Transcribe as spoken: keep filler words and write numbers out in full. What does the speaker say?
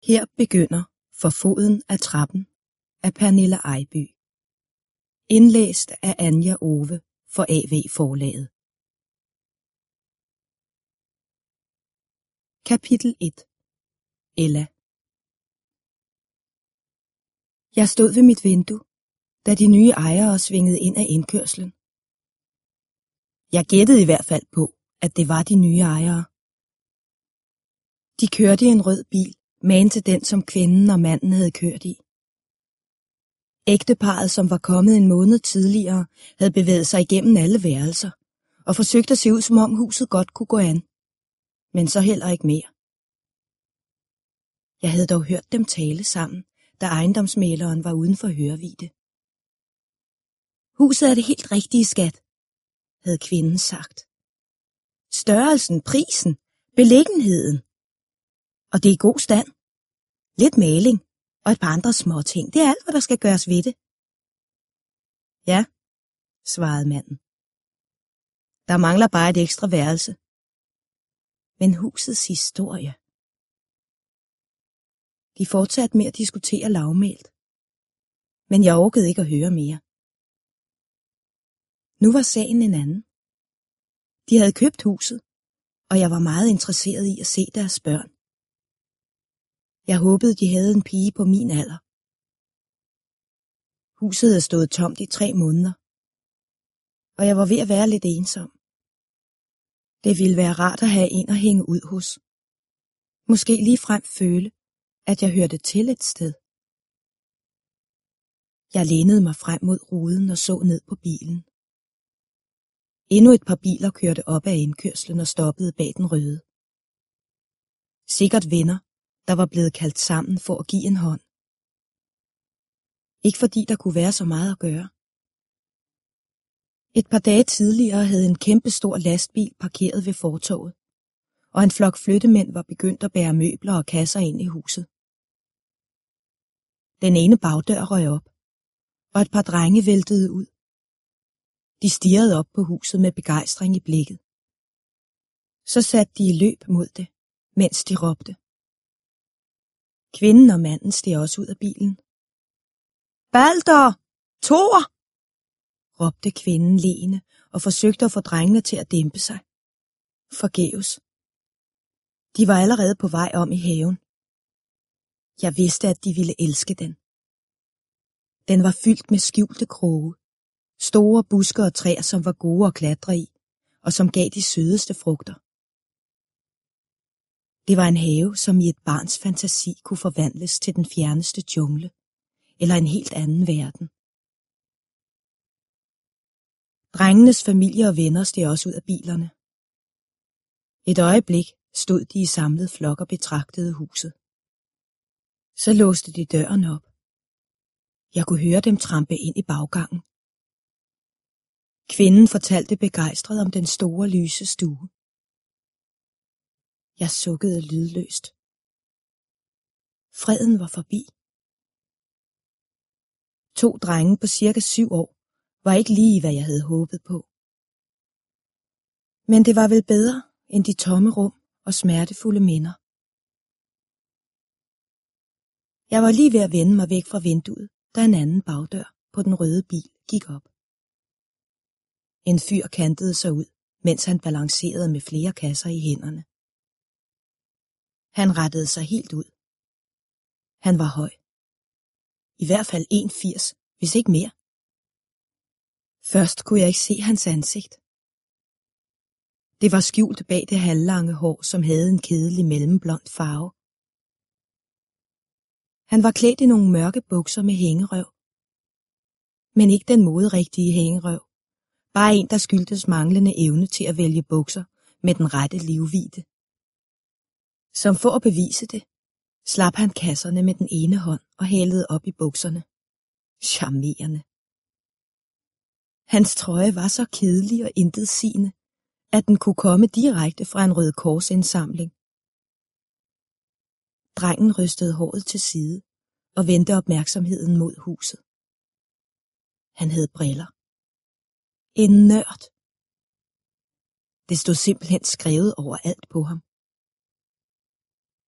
Her begynder For foden af trappen af Pernille Ejby. Indlæst af Anja Owe for A V Forlaget. Kapitel et. Ella. Jeg stod ved mit vindue, da de nye ejere svingede ind ad indkørslen. Jeg gættede i hvert fald på, at det var de nye ejere. De kørte i en rød bil, magen til den, som kvinden og manden havde kørt i. Ægteparret, som var kommet en måned tidligere, havde bevæget sig igennem alle værelser og forsøgt at se ud, som om huset godt kunne gå an. Men så heller ikke mere. Jeg havde dog hørt dem tale sammen, da ejendomsmæleren var uden for hørevide. Huset er det helt rigtige, skat, havde kvinden sagt. Størrelsen, prisen, beliggenheden. Og det er i god stand. Lidt maling og et par andre småting. Det er alt, hvad der skal gøres ved det. Ja, svarede manden. Der mangler bare et ekstra værelse. Men husets historie. De fortsatte med at diskutere lavmælt. Men jeg orkede ikke at høre mere. Nu var sagen en anden. De havde købt huset, og jeg var meget interesseret i at se deres børn. Jeg håbede, de havde en pige på min alder. Huset havde stået tomt i tre måneder, og jeg var ved at være lidt ensom. Det ville være rart at have en at hænge ud hos. Måske ligefrem føle, at jeg hørte til et sted. Jeg lænede mig frem mod ruden og så ned på bilen. Endnu et par biler kørte op ad indkørslen og stoppede bag den røde. Sikkert venner, der var blevet kaldt sammen for at give en hånd. Ikke fordi der kunne være så meget at gøre. Et par dage tidligere havde en kæmpestor lastbil parkeret ved fortovet, og en flok flyttemænd var begyndt at bære møbler og kasser ind i huset. Den ene bagdør røg op, og et par drenge væltede ud. De stirrede op på huset med begejstring i blikket. Så satte de i løb mod det, mens de råbte. Kvinden og manden steg også ud af bilen. Balder! Thor! Råbte kvinden leende og forsøgte at få drengene til at dæmpe sig. Forgæves. De var allerede på vej om i haven. Jeg vidste, at de ville elske den. Den var fyldt med skjulte kroge, store buske og træer, som var gode at klatre i, og som gav de sødeste frugter. Det var en have, som i et barns fantasi kunne forvandles til den fjerneste jungle, eller en helt anden verden. Drengenes familie og venner steg også ud af bilerne. Et øjeblik stod de i samlet flok og betragtede huset. Så låste de døren op. Jeg kunne høre dem trampe ind i baggangen. Kvinden fortalte begejstret om den store lyse stue. Jeg sukkede lydløst. Freden var forbi. To drenge på cirka syv år var ikke lige, hvad jeg havde håbet på. Men det var vel bedre end de tomme rum og smertefulde minder. Jeg var lige ved at vende mig væk fra vinduet, da en anden bagdør på den røde bil gik op. En fyr kantede sig ud, mens han balancerede med flere kasser i hænderne. Han rettede sig helt ud. Han var høj. I hvert fald en komma firs, hvis ikke mere. Først kunne jeg ikke se hans ansigt. Det var skjult bag det halvlange hår, som havde en kedelig mellemblond farve. Han var klædt i nogle mørke bukser med hængerøv. Men ikke den moderigtige hængerøv. Bare en, der skyldtes manglende evne til at vælge bukser med den rette livvidde. Som for at bevise det, slap han kasserne med den ene hånd og hælede op i bukserne. Charmerende. Hans trøje var så kedelig og intetsigende, at den kunne komme direkte fra en Røde Kors indsamling. Drengen rystede håret til side og vendte opmærksomheden mod huset. Han havde briller. En nørd. Det stod simpelthen skrevet overalt på ham.